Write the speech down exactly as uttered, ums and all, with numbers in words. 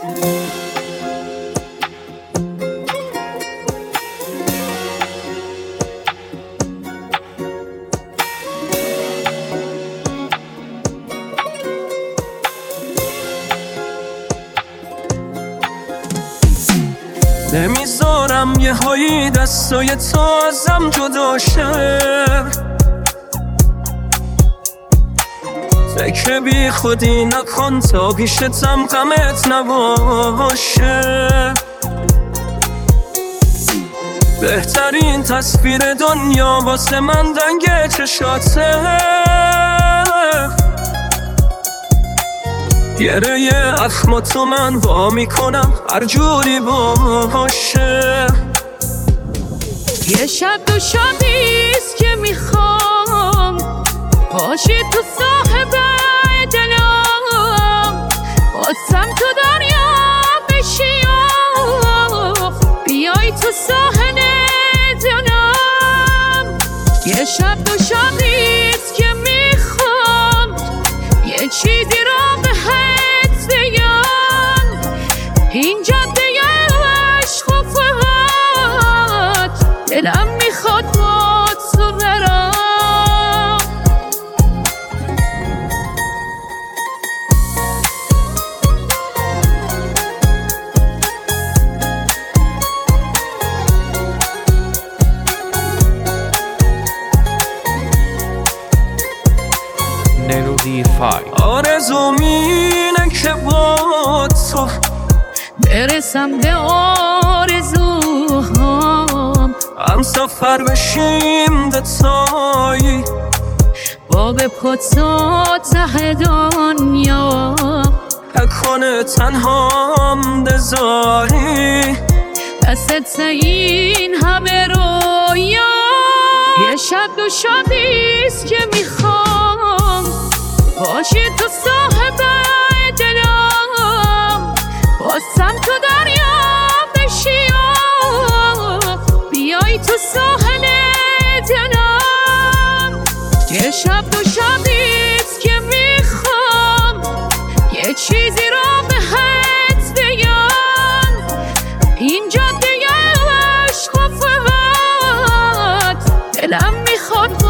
نمیذارم یه هایی دستای تو ازم جدا شه، فکر بی خودی نکن تا پیشتم غمت نباشه. بهترین تصویر دنیا واسه من دنگ چشاته، گره اخم تو من وا میکنم هر جوری باشه. یه شب دو شبیست که میخوام باشی تو صاحب دلم، بازم تو دریا بشی و بیای تو ساحل دلم. یه شب دو شبیست که میخوام یه چیزی را بهت بگم، این جاده عشق و فقط دلم میخواد با تو برم. آرزوم اینه که با تو برسم به آرزوهام، هم سفر بشیم دوتایی با به پتا ته دنیا، نکنه تنهام بذاری دستت این همه رویا. یه شب دو شبیست که میخوام باشی تو صاحب دلم، بازم تو دریا بشی و بیای تو ساحل دلم. یه شب دو شبیست که میخوام یه چیزی را بهت بگم، این جاده عشق و فقط دلم میخواد